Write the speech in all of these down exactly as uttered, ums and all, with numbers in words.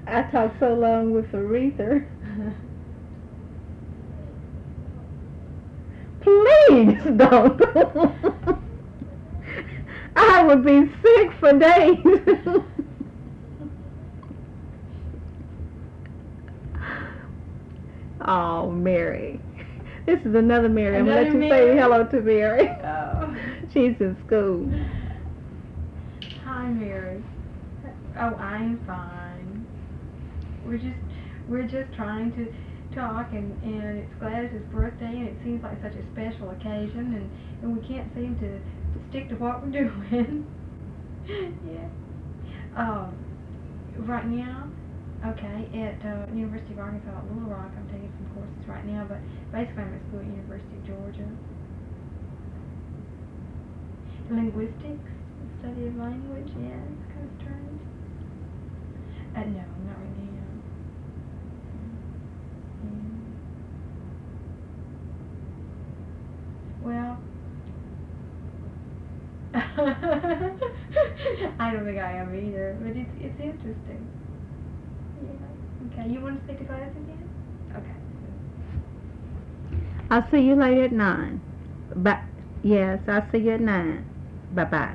I talked so long with Aretha. Please don't. I would be sick for days. Oh, Mary. This is another Mary. I'm Another going to let you Mary? say hello to Mary. Oh. She's in school. Hi, Mary. Oh, I'm fine. We're just we're just trying to talk, and, and it's Gladys's birthday, and it seems like such a special occasion, and, and we can't seem to stick to what we're doing. Yeah. Um, right now, okay, at uh, University of Arkansas at Little Rock, I'm taking some courses right now, but basically I'm at school at University of Georgia. Linguistics, the study of language, yeah, it's kind of strange. Uh, no, not right now. Yeah. Well, I don't think I am either, but it's it's interesting. Yeah. Okay, you want to speak to class again? Okay. I'll see you later at nine. Bye. Yes, I'll see you at nine. Bye-bye.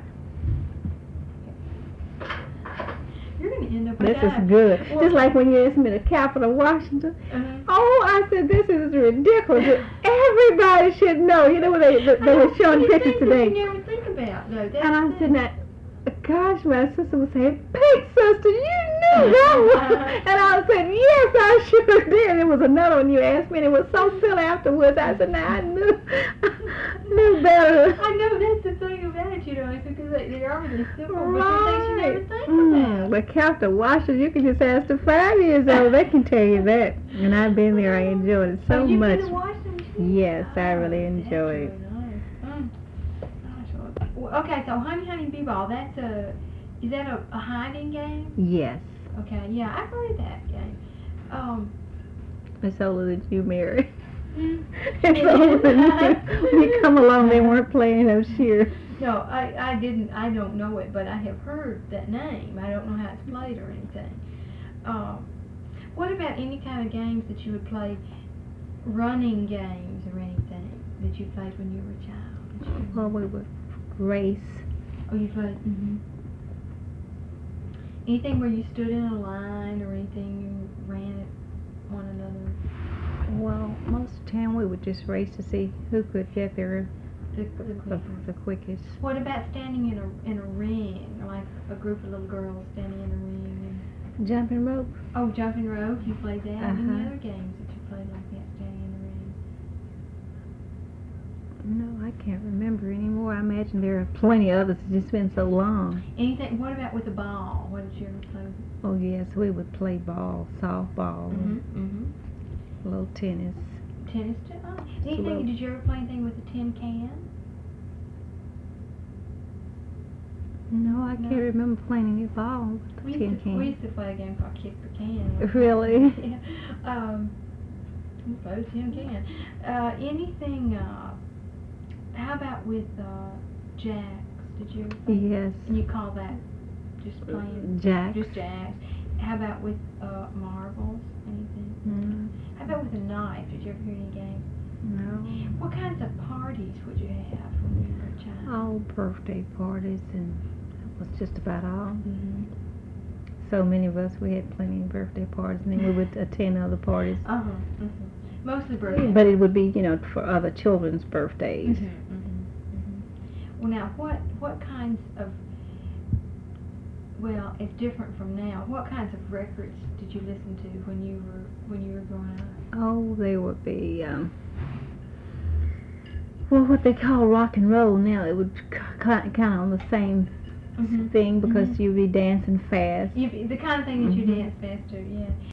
You're going to end up with This that. is good. Well, Just like when you asked me to Capital Washington. Uh-huh. Oh, I said, this is ridiculous. Everybody should know. You know, they, they, they were showing pictures today. You never think about, though. That's And I'm the sitting there, gosh, my sister was saying, Pink sister, you knew that one. And I said, yes, I sure did. It was another one you asked me, and it was so silly afterwards. I said, now I knew, knew better. I know, that's the thing about it, you know, it's because they, they are really simple, but Right. they're things you never think Mm, about. but Captain Washington, you can just ask the five years old. They can tell you that. And I've been there. I enjoyed it so Oh, you've much. been to Washington, too? Yes, I really Oh, enjoyed that's it. really nice. Mm. Gosh, well, well, okay, so Honey Honey Bee Ball, that's a, is that a, a hiding game? Yes. Okay, yeah, I played that game. Um, It's older than you, Mary. mm, It's older than you. When you come along, they weren't playing those years. no, I, I didn't, I don't know it, but I have heard that name. I don't know how it's played or anything. Um, what about any kind of games that you would play, running games or anything that you played when you were a child? Did you- Well, we would race. Oh, you played, mm-hmm. Anything where you stood in a line or anything you ran at one another? Well, most of the time we would just race to see who could get there The, the, the, the, the quickest. What about standing in a in a ring, like a group of little girls standing in a ring? And, Jumping rope. oh, jumping rope, you played that. Any Uh-huh. other games that you played like that, standing in a ring? No, I can't remember anymore. I imagine there are plenty of others. It's just been so long. Anything? What about with a ball? What did you ever play with? Oh, yes, we would play ball, softball, Mm-hmm. Mm-hmm. a little tennis. Tennis too? Oh. Anything? little- Did you ever play anything with a tin can? No, I No. can't remember playing any ball with We the used, tin to, we can. used to play a game called Kick the Can. Really? Yeah. Um, we played tin can. Uh, anything, uh, how about with uh, jacks? Did you ever play? Yes. And you call that just playing? Jacks. Just jacks. How about with uh, marbles? Anything? Mm, How about with a knife? Did you ever hear any games? no. What kinds of parties would you have when you were a child? All birthday parties, and that was just about all. Mm-hmm. So many of us, we had plenty of birthday parties, and then we would attend other parties. Uh-huh. Mm-hmm. Mostly birthday. But it would be, you know, for other children's birthdays. Mm-hmm. Mm-hmm. Mm-hmm. Well, now, what what kinds of, well, it's different from now. What kinds of records did you listen to when you were when you were growing up? Oh, they would be, um, well, what they call rock and roll now. It would kind of on the same Mm-hmm. thing because Mhm. you'd be dancing fast. You, the kind of thing that you Mhm. dance fast to, yeah.